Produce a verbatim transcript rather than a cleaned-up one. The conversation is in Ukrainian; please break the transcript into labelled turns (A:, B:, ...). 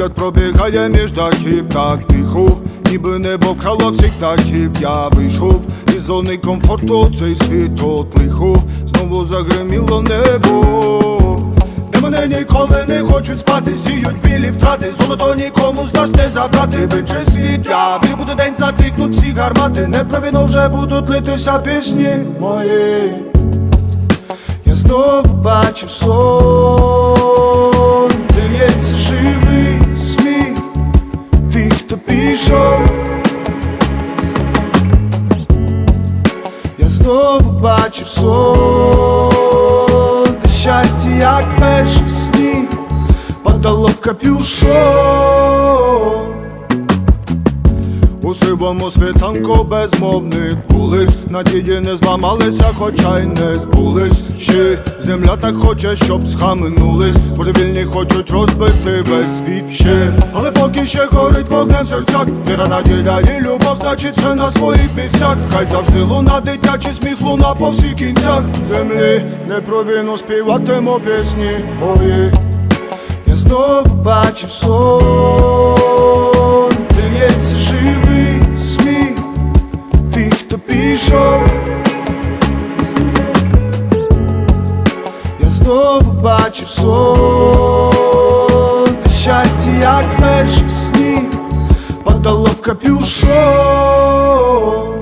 A: Погляд пробігає між дахів так тихо, ніби небо вкрало всіх птахів. Я вийшов із зони комфорту, цей світ от лихо, знову загриміло небо. Де мене ніколи не хочуть спати, сіють білі втрати, золото нікому з нас не забрати. В інший світ я вірю, буде день, затихнуть всі гармати, не про війну вже будуть литися пісні мої. Я знову бачив сон, дається живий сміх тих, хто пішов. Я знову бачив сон, та щастя, як перший сніг, падало в капюшон. У сивому світанку безмовних вулиць надії не зламалися, хоча й не збулись. Ще земля так хоче, щоб схаменулись, божевільні хочуть розбити весь світ ще. Але поки ще горить вогнем в серцях, віра, надія і любов, значить все на своїх місцях. Хай завжди луна, дитячий сміх, луна по всіх кінцях землі. Не про війну співатиму пісні мої. Я знову бачив сон, дається живий сміх тих, хто пішов. Я знову бачив сон, та щастя, як перший сніг, падало в капюшон.